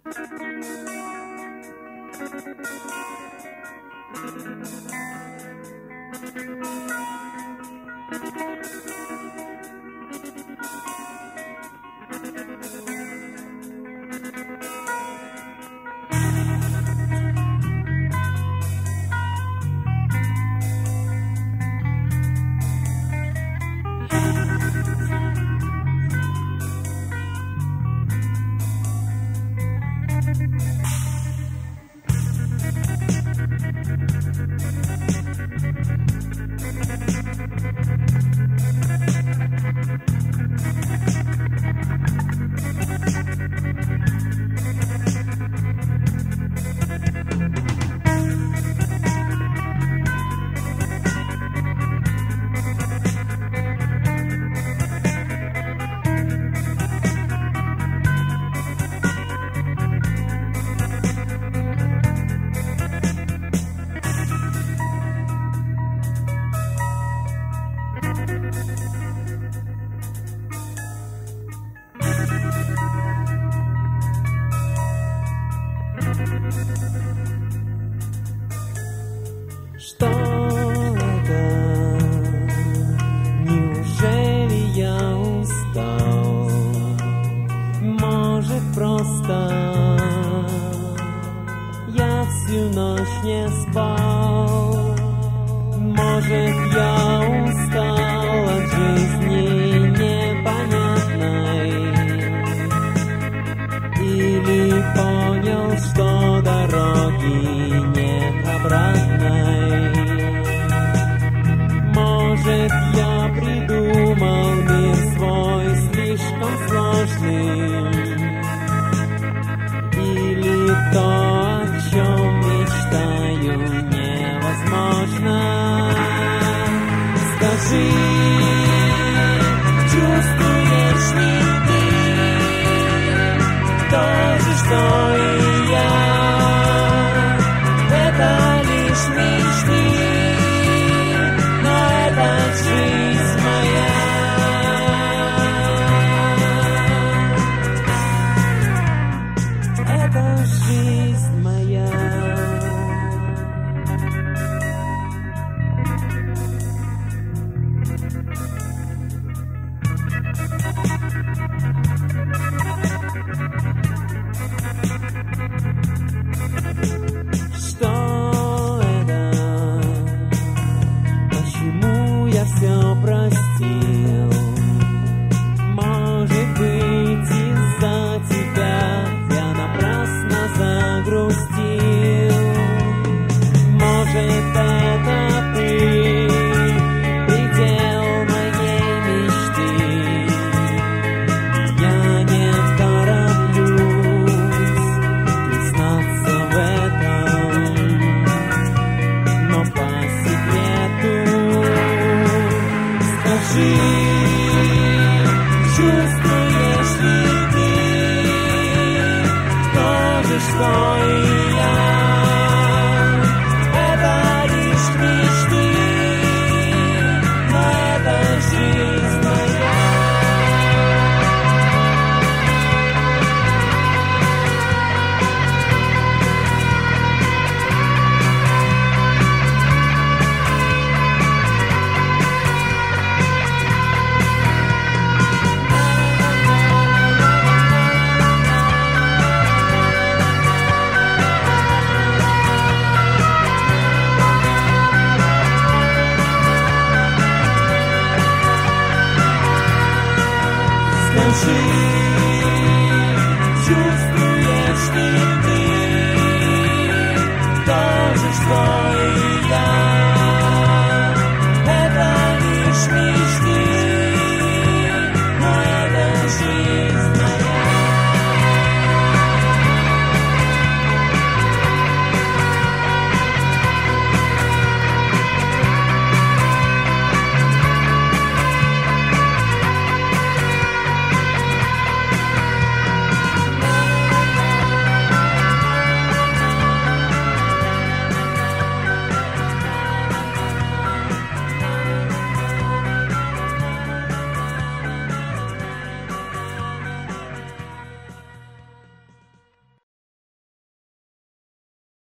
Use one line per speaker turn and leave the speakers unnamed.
Что это? Неужели я устал? Может, просто я всю ночь не спал? Может, я устал от жизни непонятной? Или понял, что дороги нет обратной? Может, я придумал мир свой слишком сложный? Или то, о чем мечтаю, невозможно? Скажи, чувствуешь ли ты то же, что и я? Это лишь мечты, но это жизнь моя. Это жизнь моя. Что это? Почему я все простил? Может быть, из-за тебя я напрасно загрустил. Может, это ты, предел моей мечты. Я не тороплюсь признаться в этом, но по секрету скажи, чувствуешь ли ты то же, что